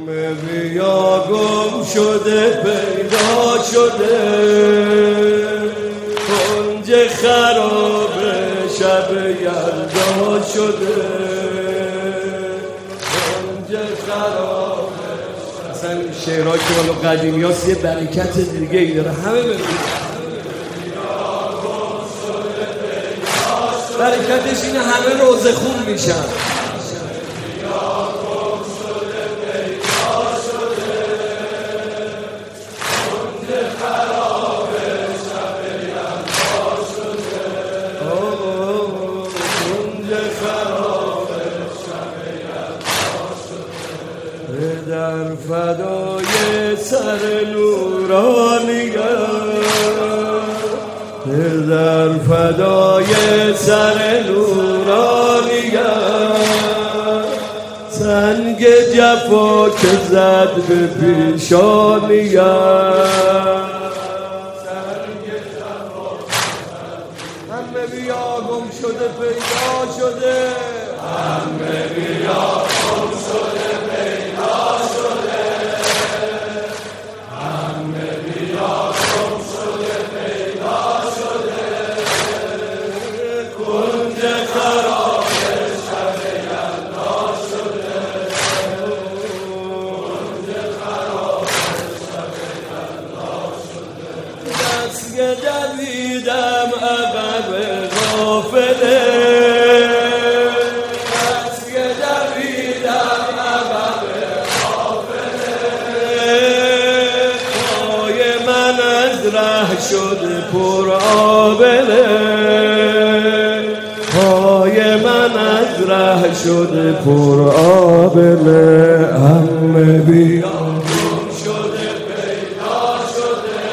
همه بیا گم شده پیدا شده، کنج خراب شب یلدا شده، کنج خراب. اصلا شعرها که والا قدیمی هاست یه برکت دیگه ای داره. همه ببینید برکتش اینه همه روزه خون میشن. در فدای سر نورانیت، در فدای سر نورانیت، سنگ جفا که زد به پیشانیت، همه بیا گم شده پیدا شده، همه بیا گم شده پیدا شده، همه بیا گم شده پیدا شده، کنج خراب شب یلدا شده، کنج خراب شب یلدا شده. دست دویدم عقب غافله، ره شده پر آبله، پای من از ره شده پر آبله، همه بیا گم شده پیدا شده،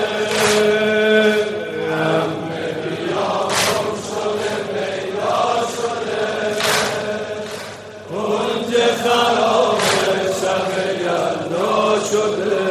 همه بیا گم شده پیدا شده، کنج خراب شب یلدا شده.